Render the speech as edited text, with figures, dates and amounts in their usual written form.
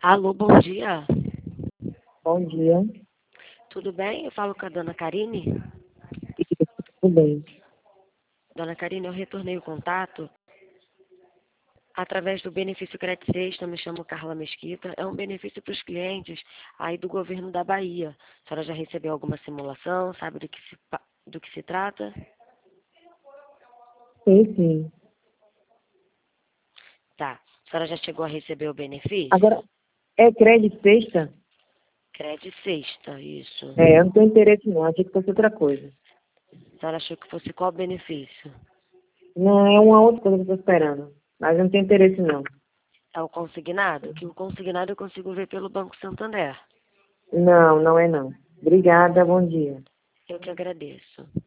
Alô, bom dia. Bom dia. Tudo bem? Eu falo com a dona Karine. Tudo bem. Dona Karine, eu retornei o contato através do benefício Crédito Sexta. Me chamo Carla Mesquita. É um benefício para os clientes aí do governo da Bahia. A senhora já recebeu alguma simulação? Sabe do que se trata? Sim. Tá. A senhora já chegou a receber o benefício? Agora, é crédito sexta? Crédito Sexta, isso. Eu não tenho interesse não, achei que fosse outra coisa. A senhora achou que fosse qual benefício? Não, é uma outra coisa que eu estou esperando. Mas eu não tenho interesse não. É o consignado? Que o consignado eu consigo ver pelo Banco Santander. Não, não é não. Obrigada, bom dia. Eu que agradeço.